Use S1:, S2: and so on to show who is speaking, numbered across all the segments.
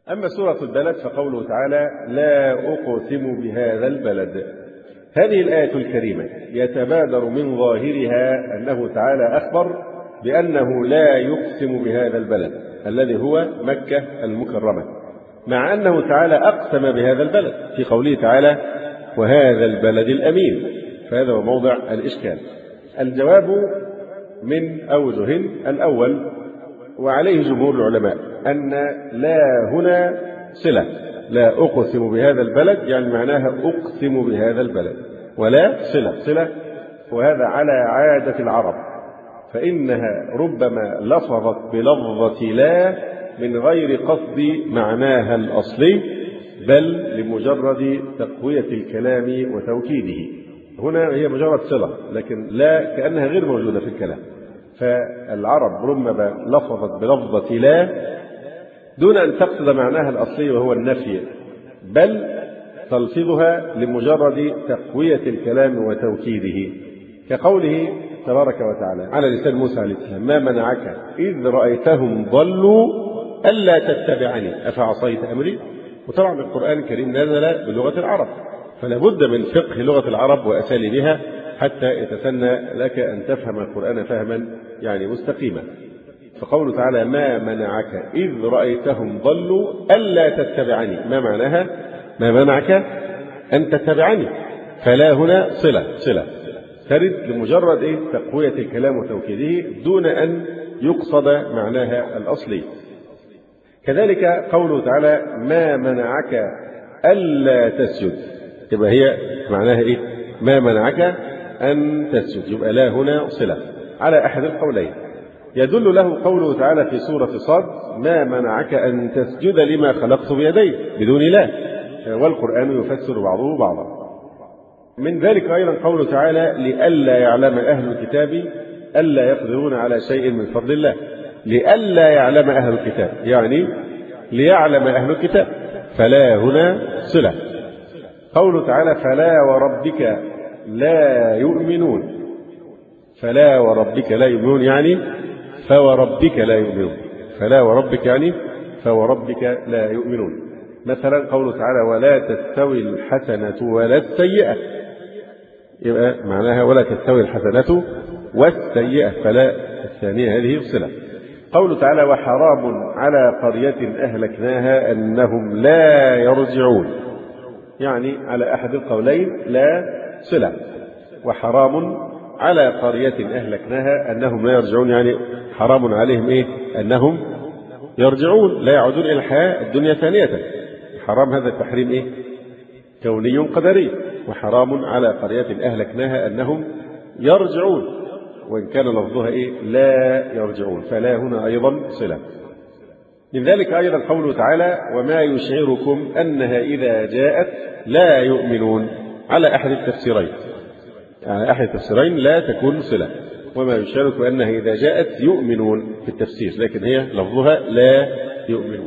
S1: أما سورة البلد فقوله تعالى لا أقسم بهذا البلد. هذه الآية الكريمة يتبادر من ظاهرها أنه تعالى أخبر بأنه لا يقسم بهذا البلد الذي هو مكة المكرمة، مع أنه تعالى أقسم بهذا البلد في قوله تعالى وهذا البلد الأمين، فهذا هو موضع الإشكال. الجواب من أوجه. الأول وعليه جمهور العلماء أن لا هنا صلة، لا أقسم بهذا البلد يعني معناها أقسم بهذا البلد، ولا صلة، وهذا على عادة العرب، فإنها ربما لفظت بلفظة لا من غير قصد معناها الأصلي، بل لمجرد تقوية الكلام وتوكيده. هنا هي مجرد صلة، لكن لا كأنها غير موجودة في الكلام، فالعرب ربما لفظت بلفظة لا دون أن تقصد معناها الأصلي وهو النفي، بل تلفظها لمجرد تقوية الكلام وتوكيده، كقوله تبارك وتعالى على لسان موسى عليه السلام ما منعك إذ رأيتهم ضلوا ألا تتبعني أفعصيت أمري. وطبعا القرآن الكريم نزل بلغة العرب، فلا بد من فقه لغة العرب وأساليبها حتى يتسنى لك أن تفهم القرآن فهما يعني مستقيما. فقوله تعالى ما منعك إذ رأيتهم ضلوا ألا تتبعني، ما معناها؟ ما منعك أن تتبعني، فلا هنا صلة ترد لمجرد تقوية الكلام وتوكيده دون أن يقصد معناها الأصلي. كذلك قوله تعالى ما منعك ألا تسجد، يبقى هي معناها ما منعك أن تسجد، يبقى لا هنا صلة على أحد القولين. يدل له قوله تعالى في سورة صاد ما منعك أن تسجد لما خلقت بيدي بدون لا، والقرآن يفسر بعضه بعضا. من ذلك أيضا قوله تعالى لئلا يعلم أهل الكتاب ألا يقدرون على شيء من فضل الله، لئلا يعلم أهل الكتاب يعني ليعلم أهل الكتاب، فلا هنا صلة. قوله تعالى فلا وربك لا يؤمنون، فلا وربك لا يؤمنون يعني فوربك لا يؤمنون، فلا وربك يعني فوربك لا يؤمنون. مثلا قوله تعالى ولا تستوي الحسنة ولا السيئة، يبقى معناها ولا تستوي الحسنة والسيئة، فلا الثانية هذه صلة. قوله تعالى وحرام على قرية أهلكناها أنهم لا يرجعون، يعني على أحد القولين لا صلة. وحرام على قرية أهلكناها أنهم لا يرجعون يعني حرام عليهم أنهم يرجعون لا يعودون إلى الحياة الدنيا ثانية. حرام هذا التحريم كوني قدري، وحرام على قرية أهلكناها أنهم يرجعون، وإن كان لفظها لا يرجعون، فلا هنا أيضا صلة. من ذلك أيضا قوله تعالى وما يشعركم أنها إذا جاءت لا يؤمنون، على أحد التفسيرين، على أحد التفسيرين لا تكون صلة، وما يشعركم أنها إذا جاءت يؤمنون في التفسير، لكن هي لفظها لا يؤمنون.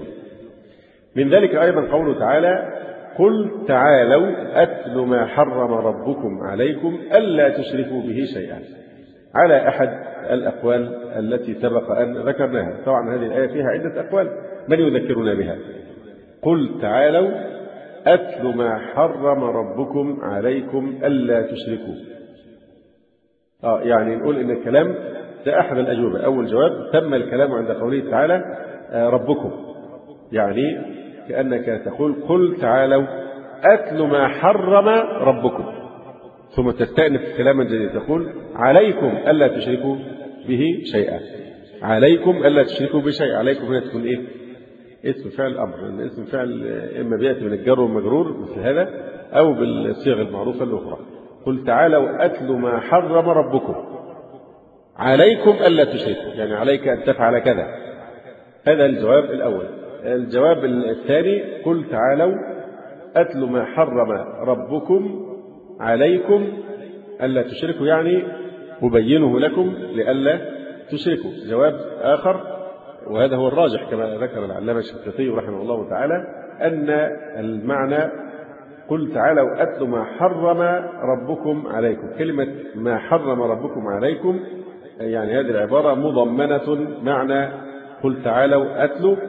S1: من ذلك أيضا قوله تعالى قل تعالوا أتل ما حرم ربكم عليكم ألا تشركوا به شيئا، على أحد الأقوال التي سبق أن ذكرناها. طبعا هذه الآية فيها عدة أقوال، من يذكرنا بها؟ قل تعالوا أتل ما حرم ربكم عليكم ألا تشركوا. يعني نقول إن الكلام ده أحد الأجوبة. أول جواب تم الكلام عند قوله تعالى ربكم، يعني كأنك تقول قل تعالوا أتل ما حرم ربكم، ثم تستأنف كلاما جديدا تقول عليكم ألا تشركوا به شيئا، عليكم ألا تشركوا بشيء. عليكم هنا تكون اسم فعل أمر، لأن اسم فعل إما بيأتي من الجر والمجرور مثل هذا أو بالصيغ المعروفة الأخرى. قل تعالوا أتل ما حرم ربكم عليكم ألا تشركوا، يعني عليك أن تفعل كذا. هذا الجواب الأول. الجواب الثاني قل تعالوا أتل ما حرم ربكم عليكم ألا تشركوا، يعني أبينه لكم لألا تشركوا. جواب آخر وهذا هو الراجح كما ذكر العلامة الشنقيطي رحمه الله تعالى أن المعنى قل تعالوا أتل ما حرم ربكم عليكم. كلمة ما حرم ربكم عليكم يعني هذه العبارة مضمنة معنى قل تعالوا أتل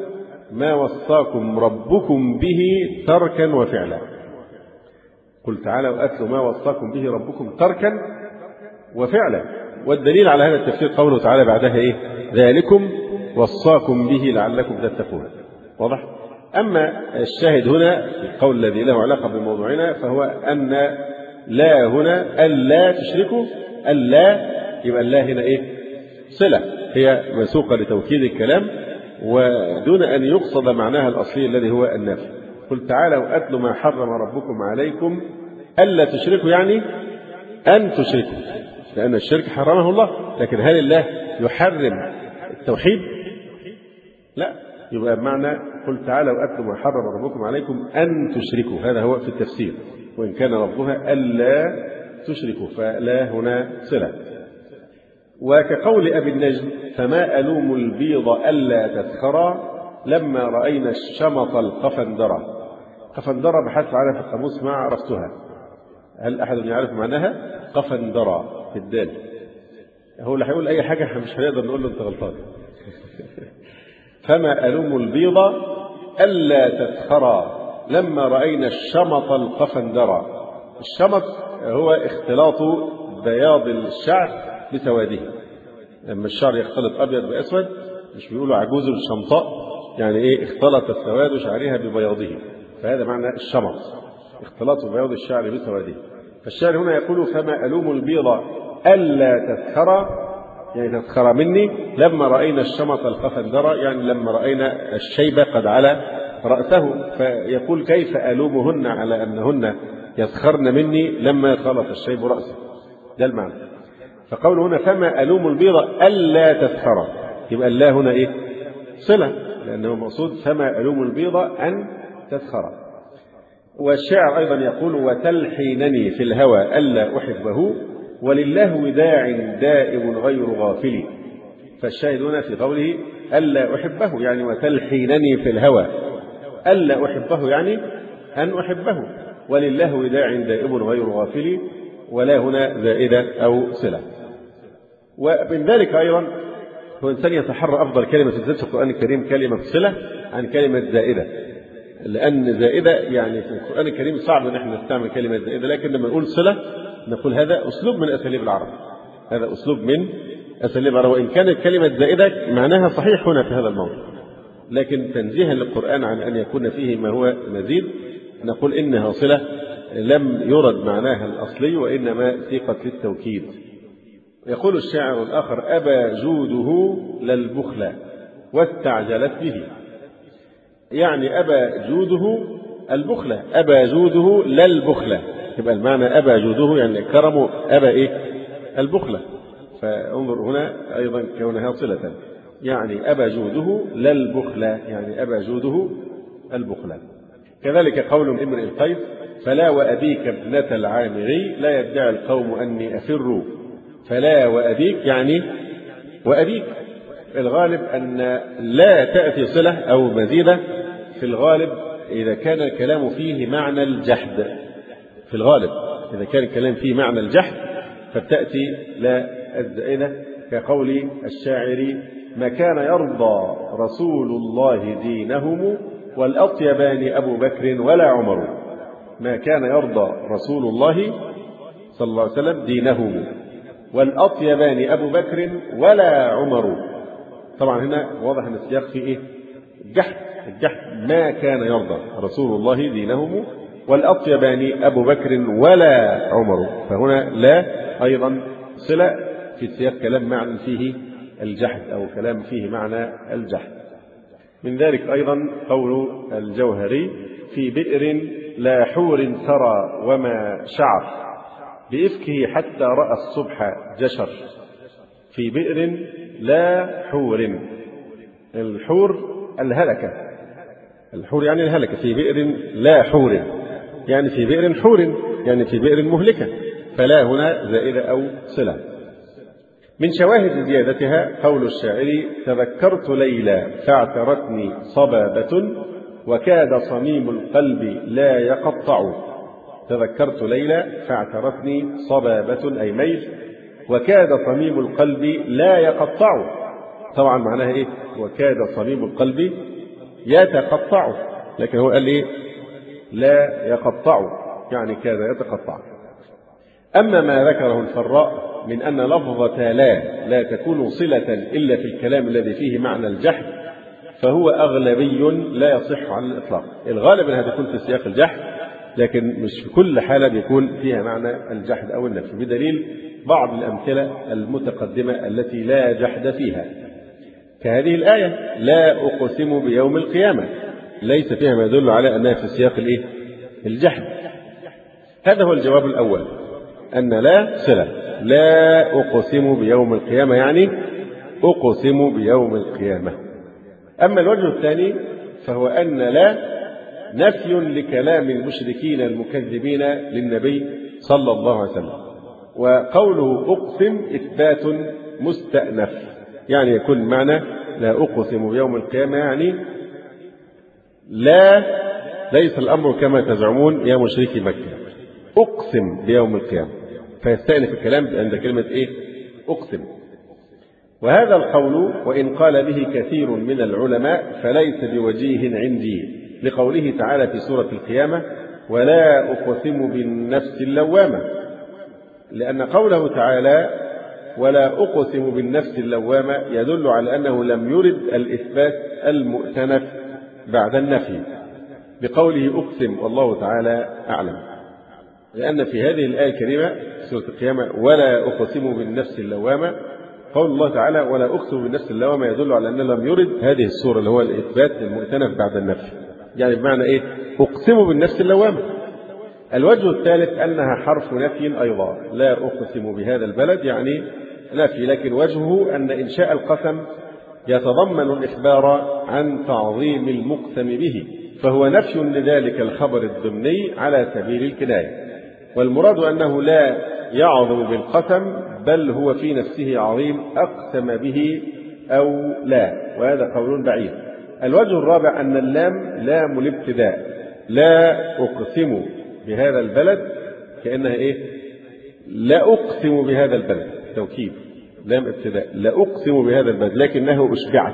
S1: ما وصاكم ربكم به تركا وفعلا. قل تعالوا أتلوا ما وصاكم به ربكم تركا وفعلا. والدليل على هذا التفسير قوله تعالى بعدها إيه؟ ذلكم وصاكم به لعلكم تتقون. واضح؟ أما الشاهد هنا في القول الذي له علاقة بموضوعنا فهو أن لا هنا ألا تشركوا. ألا يبقى الله هنا إيه؟ صلة، هي مسوقة لتوكيد الكلام ودون أن يقصد معناها الأصلي الذي هو النافي. قل تعالوا أتلوا ما حرم ربكم عليكم ألا تشركوا، يعني أن تشركوا، لأن الشرك حرمه الله. لكن هل الله يحرم التوحيد؟ لا. يبقى بمعنى قل تعالوا أتلوا ما حرم ربكم عليكم أن تشركوا، هذا هو في التفسير، وإن كان ربها ألا تشركوا فلا هنا صلة. وكقول أبي النجم فما ألوم البيض ألا تسخرا لما رأينا الشمط القفندرة. قفندرة بحثت عنها في القاموس ما عرفتها. هل أحد يعرف معناها؟ قفندرة في الدال. هو اللي هيقول أي حاجة احنا مش هنقدر نقول له أنت غلطان. فما ألوم البيض ألا تسخرا لما رأينا الشمط القفندرة. الشمط هو اختلاط بياض الشعر بسواده. لما الشعر يختلط أبيض بأسود مش بيقولوا عجوز الشمطاء، يعني إيه؟ اختلط سواد شعرها ببياضه، فهذا معنى الشمط، اختلاط بياض الشعر بسواده. فالشاعر هنا يقول فما ألوم البيض ألا تسخر، يعني تسخر مني لما رأينا الشمط القفندرة، يعني لما رأينا الشيب قد على رأسه. فيقول كيف ألومهن على أنهن يسخرن مني لما خلط الشيب رأسه، ده المعنى. فقوله هنا فما ألوم البيض ألا تسخر، يبقى الله هنا إيه؟ صلة، لأنه مقصود فما ألوم البيض أن تسخر. والشاعر أيضا يقول وتلحينني في الهوى ألا أحبه ولله وداع دائم غير غافل. فالشاهد هنا في قوله ألا أحبه يعني وتلحينني في الهوى ألا أحبه يعني أن أحبه، ولله وداع دائم غير غافل، ولا هنا زائدة أو صلة. ومن ذلك أيضا هو إنسان يتحرى أفضل كلمة تنزل في القرآن الكريم كلمة صلة عن كلمة زائدة، لأن زائدة يعني في القرآن الكريم صعب أن احنا نستعمل كلمة زائدة، لكن لما نقول صلة نقول هذا أسلوب من أساليب العرب، هذا أسلوب من أساليب العرب، وإن كانت كلمة زائدة معناها صحيح هنا في هذا الموضوع، لكن تنزيها للقرآن عن أن يكون فيه ما هو مزيد نقول إنها صلة لم يرد معناها الأصلي وإنما سيقت للتوكيد. يقول الشاعر الآخر أبى جوده للبخل واستعجلت به، يعني أبى جوده البخل، أبى جوده للبخل، يبقى المعنى أبى جوده يعني كرمه، أبى إيه؟ البخل. فانظر هنا أيضا كونها صلة، يعني أبى جوده للبخل يعني أبى جوده البخل. كذلك قول امرئ القيس فلا وأبيك ابنة العامري لا يدعي القوم أني أفر. فلا وأبيك يعني وأبيك، الغالب أن لا تأتي صلة أو مزيدة في الغالب إذا كان الكلام فيه معنى الجحد، في الغالب إذا كان الكلام فيه معنى الجحد فبتأتي لا الزائدة، كقول الشاعر ما كان يرضى رسول الله دينهم والأطيبان أبو بكر ولا عمر. ما كان يرضى رسول الله صلى الله عليه وسلم دينهم والأطيبان أبو بكر ولا عمر. طبعا هنا واضح أن السياق فيه إيه؟ الجحد. ما كان يرضى رسول الله دينهم والأطيبان أبو بكر ولا عمر، فهنا لا أيضا صلة في سياق كلام معنى فيه الجحد أو كلام فيه معنى الجحد. من ذلك أيضا قول الجوهري في بئر لا حور سرى وما شعر بإفكه حتى رأى الصبح جشر. في بئر لا حور، الحور الهلكة، الحور يعني الهلكة، في بئر لا حور يعني في بئر حور يعني في بئر مهلكة، فلا هنا زائدة أو صلة. من شواهد زيادتها قول الشاعر تذكرت ليلى فاعترتني صبابة وكاد صميم القلب لا يقطع. تذكرت ليلى فاعترتني صبابة أي ميل، وكاد صميم القلب لا يقطع. طبعا معناها إيه؟ وكاد صميم القلب يتقطع، لكن هو قال إيه؟ لا يقطع، يعني كاد يتقطع. أما ما ذكره الفراء من أن لفظة لا تكون صلة إلا في الكلام الذي فيه معنى الجحد فهو أغلبي لا يصح على الإطلاق. الغالب أنها تكون في سياق الجحد، لكن مش في كل حالة بيكون فيها معنى الجحد أو النفي، بدليل بعض الأمثلة المتقدمة التي لا جحد فيها، كهذه الآية لا أقسم بيوم القيامة، ليس فيها ما يدل على أنها في سياق الجحد. هذا هو الجواب الأول، أن لا صلة، لا أقسم بيوم القيامة يعني أقسم بيوم القيامة. أما الوجه الثاني فهو أن لا نفي لكلام المشركين المكذبين للنبي صلى الله عليه وسلم، وقوله أقسم إثبات مستأنف، يعني يكون معنى لا أقسم بيوم القيامة يعني لا، ليس الأمر كما تزعمون يا مشركي مكة، أقسم بيوم القيامة، فيستأنف الكلام عند كلمة إيه؟ أقسم. وهذا القول وإن قال به كثير من العلماء فليس بوجيه عندي، لقوله تعالى في سورة القيامة ولا أقسم بالنفس اللوامة، لأن قوله تعالى ولا أقسم بالنفس اللوامة يدل على أنه لم يرد الإثبات المؤتنف بعد النفي بقوله أقسم، والله تعالى أعلم. لأن في هذه الآية الكريمة سورة القيامة ولا أقسم بالنفس اللوامة، قول الله تعالى ولا أقسم بالنفس اللوامة يدل على أنه لم يرد هذه السورة اللي هو الإثبات المؤتنف بعد النفي، يعني بمعنى إيه؟ أقسم بالنفس اللوامة. الوجه الثالث أنها حرف نفي أيضا، لا أقسم بهذا البلد يعني نفي، لكن وجهه أن إنشاء القسم يتضمن الإخبار عن تعظيم المقسم به، فهو نفي لذلك الخبر الضمني على سبيل الكناية، والمراد أنه لا يعظم بالقسم بل هو في نفسه عظيم أقسم به أو لا، وهذا قول بعيد. الوجه الرابع أن اللام لام الابتداء، لا أقسم بهذا البلد كأنها إيه؟ لا أقسم بهذا البلد، توكيد لام ابتداء، لا أقسم بهذا البلد لكنه أشبعت،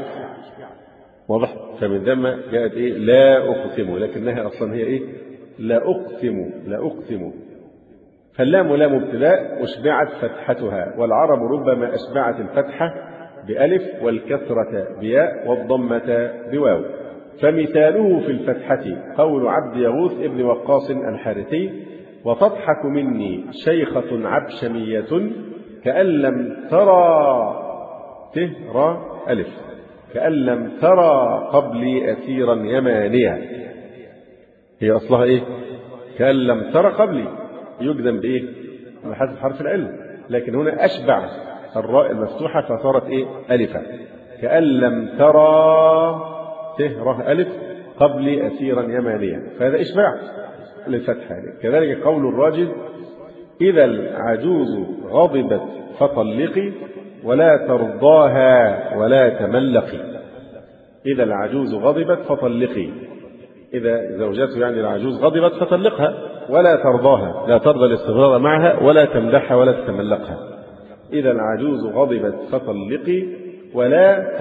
S1: واضح؟ فمن ثم جاءت إيه؟ لا أقسم، لكنها أصلا هي إيه؟ لا أقسم، لا أقسم. فاللام لام ابتداء أشبعت فتحتها، والعرب ربما أشبعت الفتحة بألف والكسرة بياء والضمة بواو. فمثاله في الفتحة قول عبد يغوث ابن وقاص الحارثي وتضحك مني شيخة عبشمية كأن لم ترى تهرى ألف، كأن لم ترى قبلي أسيرا يمانيا، هي أصلها إيه؟ كأن لم ترى قبلي، يجزم بإيه؟ بحذف حرف العلم، لكن هنا أشبع الراء المفتوحة فصارت إيه؟ ألفا، كأن لم ترى تهره ألف قبلي أسيرا يمانيا، فهذا إشباع للفتحة. كذلك قول الراجل إذا العجوز غضبت فطلقي ولا ترضاها ولا تملقي، إذا العجوز غضبت فطلقي، إذا زوجته يعني العجوز غضبت فطلقها، ولا ترضاها، لا ترضى الاستمرار معها ولا تمدحها ولا تتملقها، إذا العجوز غضبت فطلقي ولا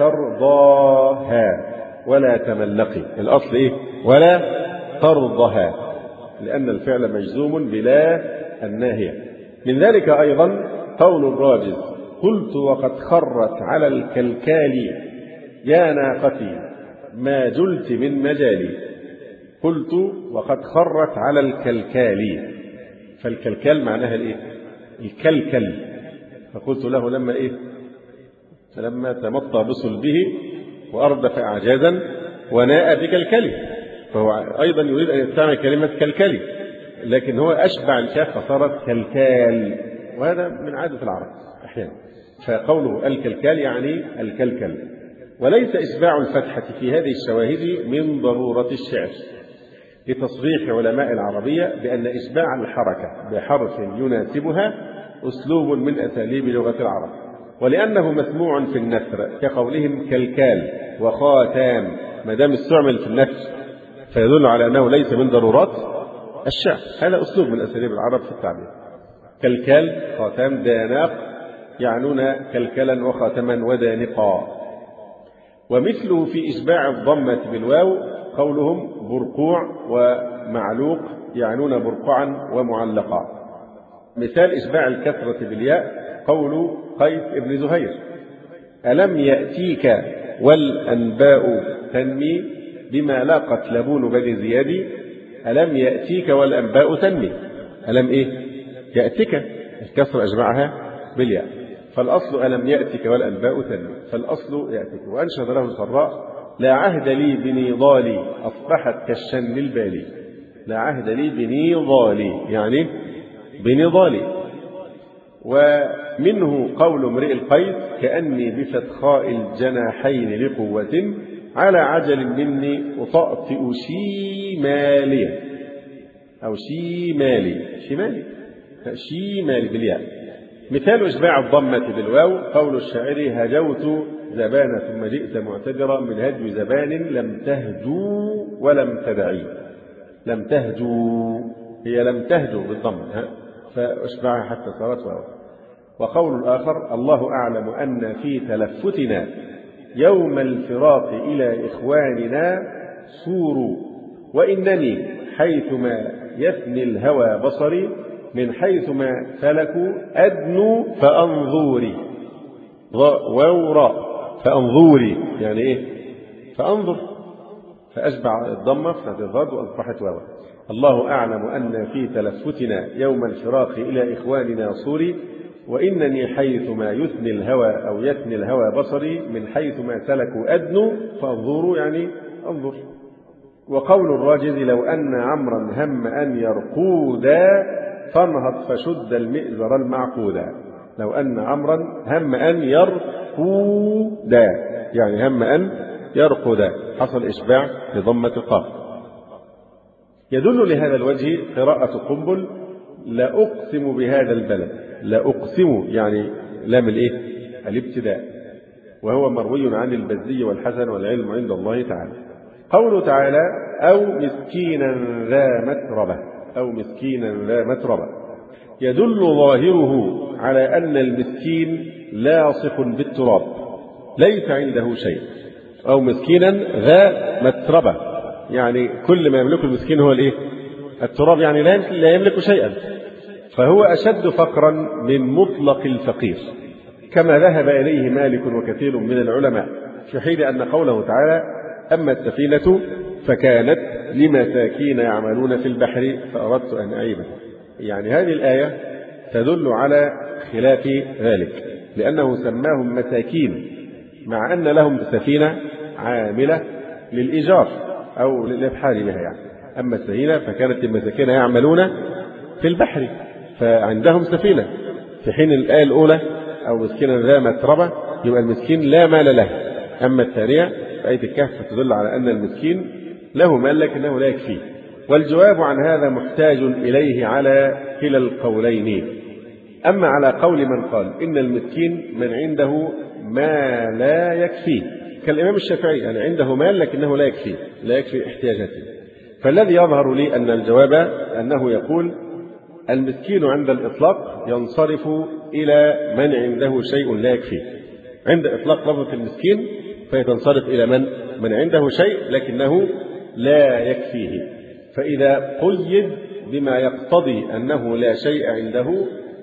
S1: ترضاها ولا تملقي، الأصل إيه؟ ولا ترضها، لأن الفعل مجزوم بلا الناهية. من ذلك أيضا قول الراجز قلت وقد خرت على الكلكال يا ناقتي ما جلت من مجالي، قلت وقد خرت على الكلكال، فالكلكال معناها الإيه؟ الكلكل، فقلت له لما إيه؟ لما تمطى بصلبه وأردف أعجازا وناء بكلكلي، فهو أيضا يريد أن يستعمل كلمة كلكلي، لكن هو أشبع الكاف فصارت كلكال، وهذا من عادة العرب أحيانا، فقوله الكلكال يعني الكلكل. وليس إشباع الفتحة في هذه الشواهد من ضرورة الشعر، لتصريح علماء العربية بأن إشباع الحركة بحرف يناسبها أسلوب من أساليب لغة العرب، ولأنه مسموع في النثر كقولهم كلكال وخاتام، ما دام استعمل في النثر فيدل على أنه ليس من ضرورات الشعر، هذا أسلوب من أساليب العرب في التعبير. كلكال خاتام داناق يعنون كلكلا وخاتما ودانقا. ومثله في إشباع الضمة بالواو قولهم برقوع ومعلوق، يعنون برقعا ومعلقا. مثال إشباع الكسرة بالياء قول قيس بن زهير: ألم يأتيك والأنباء تنمي بما لاقت لبون بني زياد. ألم يأتيك والأنباء تنمي، ألم إيه؟ يأتيك، الكسر أجمعها بالياء، فالأصل ألم يأتك والأنباء تنمي، فالأصل يأتيك. وأنشد له الفراء: لا عهد لي بنضالي أصبحت كالشن البالي. لا عهد لي بنضالي يعني بنضالي. ومنه قول امرئ القيس: كأني بفتخاء الجناحين لقوة على عجل مني أطأطئ شيمالي، أو شيمالي بالياء. مثال إشباع الضمة بالواو قول الشاعر: هجوت زبان ثم جئت معتذرا من هجو زبان لم تهجو ولم تدعي. لم تهجو هي لم تهجو بالضم فأشبعها حتى صارت واو. وقول الآخر: الله أعلم أن في تلفتنا يوم الفراق إلى إخواننا سور، وإنني حيثما يثني الهوى بصري من حيثما سلكوا أدنو فأنظوري. وورا فأنظوري يعني إيه؟ فأنظر، فأشبع الضمة فتحت الضاد وأصبحت واو. الله أعلم أن في تلفتنا يوم الفراق إلى إخواننا صوري، وإنني حيثما يثني الهوى أو يثني الهوى بصري من حيثما سلكوا أدنو فانظروا يعني انظر. وقول الراجز: لو أن عمرا هم أن يرقودا فانهض فشد المئزر المعقودا. لو أن عمرا هم أن يرقودا يعني هم أن يرقودا، حصل إشباع لضمة القاف. يدل لهذا الوجه قراءة قنبل: لا أقسم بهذا البلد. لا أقسم يعني لام الإيه؟ الابتداء، وهو مروي عن البزي والحسن والعلم عند الله تعالى. قوله تعالى: أو مسكينا ذا متربة، أو مسكينا ذا متربة، يدل ظاهره على أن المسكين لاصق بالتراب ليس عنده شيء. أو مسكينا ذا متربة يعني كل ما يملكه المسكين هو الإيه؟ التراب، يعني لا يملك شيئا، فهو أشد فقرا من مطلق الفقير، كما ذهب إليه مالك وكثير من العلماء في حين أن قوله تعالى: أما السفينة فكانت لمساكين يعملون في البحر فأردت أن أعيبها. يعني هذه الآية تدل على خلاف ذلك، لأنه سماهم مساكين مع أن لهم سفينة عاملة للإيجار أو للإبحار بها يعني. أما السفينة فكانت للمساكين يعملون في البحر فعندهم سفينة، في حين الآية الأولى أو مسكينا ذا متربة يبقى المسكين لا مال له. أما الثانية آية الكهف تدل على أن المسكين له مال لكنه لا يكفيه. والجواب عن هذا محتاج إليه على كلا القولين. أما على قول من قال إن المسكين من عنده ما لا يكفيه كالإمام الشافعي، يعني عنده مال لكنه لا يكفي احتياجاته، فالذي يظهر لي أن الجواب أنه يقول المسكين عند الإطلاق ينصرف إلى من عنده شيء لا يكفيه. عند إطلاق لفظة المسكين فيتنصرف إلى من عنده شيء لكنه لا يكفيه. فإذا قيد بما يقتضي أنه لا شيء عنده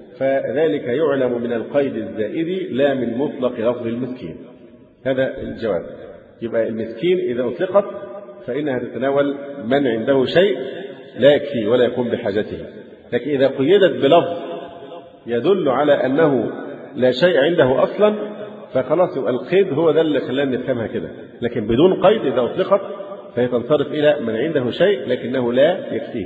S1: فذلك يعلم من القيد الزائد لا من مطلق لفظ المسكين. هذا الجواب. يبقى المسكين إذا أطلقت فإنها تتناول من عنده شيء لا يكفيه ولا يقوم بحاجته، لكن إذا قيدت بلفظ يدل على أنه لا شيء عنده أصلا فخلاص يبقى القيد هو ده اللي خلانا نفهمها كده. لكن بدون قيد إذا أطلقت فهي تنصرف إلى من عنده شيء لكنه لا يكفيه.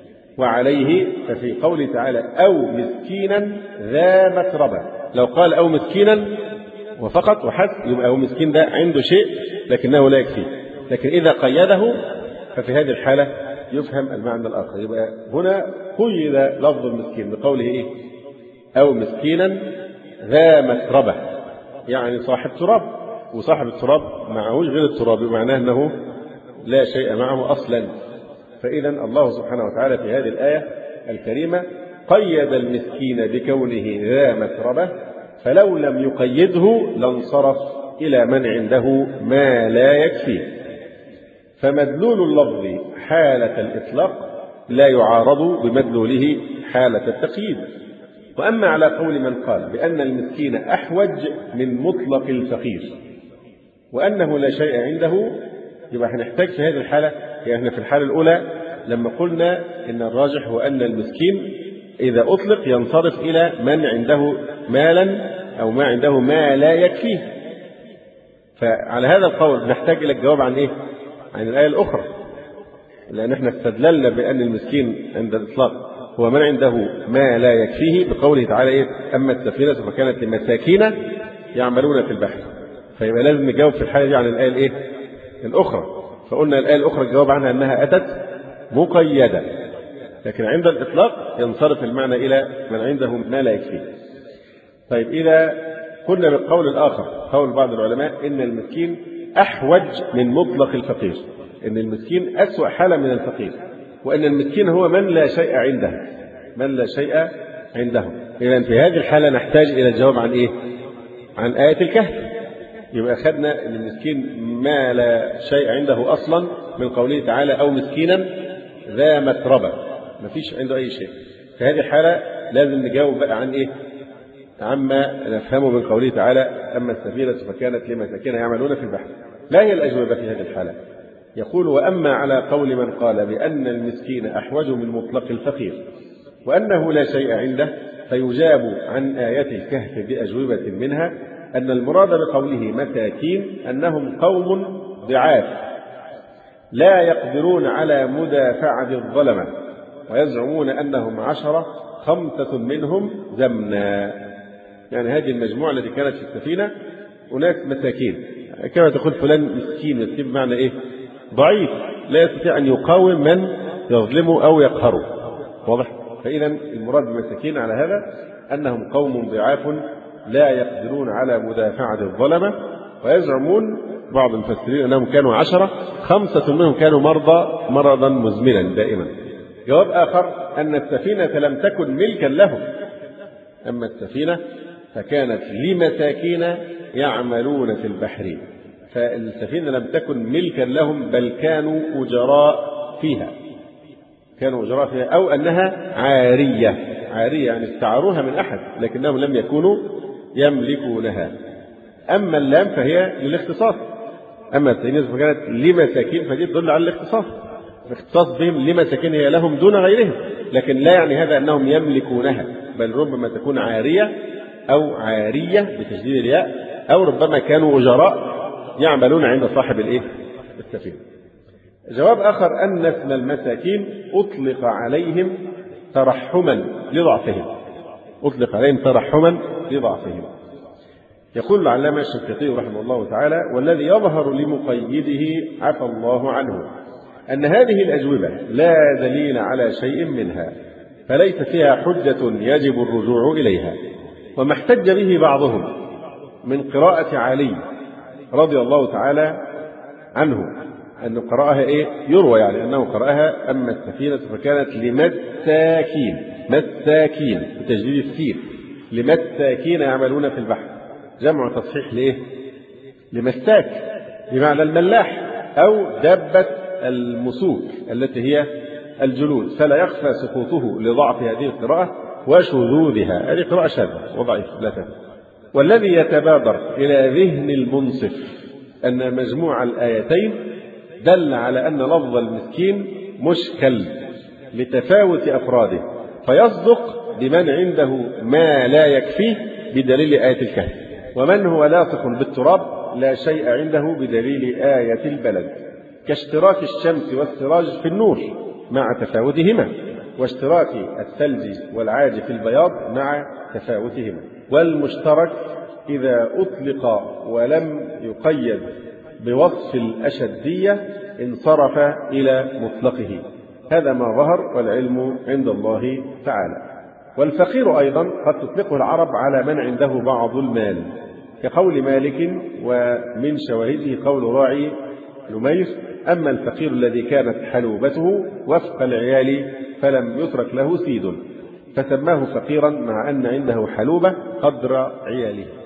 S1: وعليه ففي قوله تعالى أو مسكينا ذا متربة، لو قال أو مسكينا وفقط وحسب يبقى هو مسكين ده عنده شيء لكنه لا يكفيه، لكن إذا قيده ففي هذه الحالة يفهم المعنى الآخر. يبقى هنا قيد لفظ المسكين بقوله إيه؟ أو مسكينا ذا متربة، يعني صاحب تراب، وصاحب التراب معهوش غير التراب معناه أنه لا شيء معه أصلا. فإذا الله سبحانه وتعالى في هذه الآية الكريمة قيد المسكين بكونه ذا متربة، فلو لم يقيده لانصرف إلى من عنده ما لا يكفيه. فمدلول اللفظ حالة الإطلاق لا يعارض بمدلوله حالة التقييد. وأما على قول من قال بأن المسكين أحوج من مطلق الفقير وأنه لا شيء عنده، يبقى هنحتاج في هذه الحالة، يعني احنا في الحالة الأولى لما قلنا إن الراجح هو أن المسكين إذا أطلق ينصرف إلى من عنده مالا أو ما عنده ما لا يكفيه. فعلى هذا القول نحتاج إلى الجواب عن إيه؟ عن الآية الأخرى، لأن احنا استدللنا بأن المسكين عند الإطلاق هو من عنده ما لا يكفيه بقوله تعالى إيه؟ أما السفينة فكانت لمساكين يعملون في البحر. فيبقى لازم نجاوب في الحالة دي عن الآية الإيه؟ الأخرى. فقلنا الآية الأخرى الجواب عنها أنها أتت مقيدة، لكن عند الإطلاق ينصرف المعنى إلى من عنده ما لا يكفيه. طيب إذا قلنا بالقول الآخر، قول بعض العلماء إن المسكين أحوج من مطلق الفقير، إن المسكين أسوأ حالة من الفقير، وأن المسكين هو من لا شيء عنده، من لا شيء عنده. إذن في هذه الحالة نحتاج إلى الجواب عن إيه؟ عن آية الكهف. يبقى أخذنا أن المسكين ما لا شيء عنده أصلا من قوله تعالى أو مسكينا ذا متربة، ما فيش عنده أي شيء. في هذه الحالة لازم نجاوب بقى عن إيه؟ عما نفهمه من قوله تعالى أما السفينة فكانت لمساكين يعملون في البحر. ما هي الأجوبة في هذه الحالة؟ يقول وأما على قول من قال بأن المسكين أحوج من مطلق الفقير وأنه لا شيء عنده، فيجاب عن آية الكهف بأجوبة منها أن المراد بقوله مساكين أنهم قوم ضعاف لا يقدرون على مدافعة الظلمة، ويزعمون أنهم 10 5 منهم زمنا. يعني هذه المجموعة التي كانت في السفينة أناس مساكين، كما تقول فلان مسكين، مسكين بمعنى إيه؟ ضعيف لا يستطيع أن يقاوم من يظلمه أو يقهره، واضح؟ فإذا المراد بمساكين على هذا أنهم قوم ضعاف لا يقدرون على مدافعة الظلمة، ويزعمون بعض المفسرين أنهم كانوا 10 5 منهم كانوا مرضا مزمنا دائما. جواب آخر أن السفينة لم تكن ملكا لهم، أما السفينة فكانت لمساكين يعملون في البحر، فالسفينة لم تكن ملكا لهم بل كانوا أجراء فيها، أو أنها عارية يعني استعاروها من أحد لكنهم لم يكونوا يملكونها. أما اللام فهي للاختصاص، أما السفينة فكانت لمساكين فدي تدل على الاختصاص بهم، لمساكين هي لهم دون غيرهم، لكن لا يعني هذا أنهم يملكونها، بل ربما تكون عارية أو عارية بتشديد الياء، أو ربما كانوا أجراء يعملون عند صاحب السفينة. جواب آخر أن اسم المساكين أطلق عليهم ترحما لضعفهم. يقول العلامة الشنقيطي رحمه الله تعالى والذي يظهر لمقيده عفى الله عنه أن هذه الأجوبة لا دليل على شيء منها، فليس فيها حجة يجب الرجوع إليها. وما احتج به بعضهم من قراءة علي رضي الله تعالى عنه أنه قرأها يروى يعني أنه قرأها أما السفينة فكانت مساكين بتجديد السين، لمساكين يعملون في البحر، جمع تصحيح لمساك بمعنى الملاح أو دابة المسوك التي هي الجلود، فلا يخفى سقوطه لضعف هذه القراءة وشذوذها. هذه قراءة شاذة وضعيف لا تفهم. والذي يتبادر إلى ذهن المنصف أن مجموع الآيتين دل على أن لفظ المسكين مشكل لتفاوت أفراده، فيصدق بمن عنده ما لا يكفيه بدليل آية الكهف، ومن هو لاصق بالتراب لا شيء عنده بدليل آية البلد، كاشتراك الشمس والسراج في النور مع تفاوتهما، واشتراك الثلج والعاج في البياض مع تفاوتهما. والمشترك إذا أطلق ولم يقيد بوصف الأشدية انصرف إلى مطلقه. هذا ما ظهر والعلم عند الله تعالى. والفقير أيضا قد تطلقه العرب على من عنده بعض المال، كقول مالك، ومن شواهده قول راعي يميز أما الفقير الذي كانت حلوبته وفق العيال فلم يترك له سيد، فسماه فقيرا مع أن عنده حلوبة قدر عياله.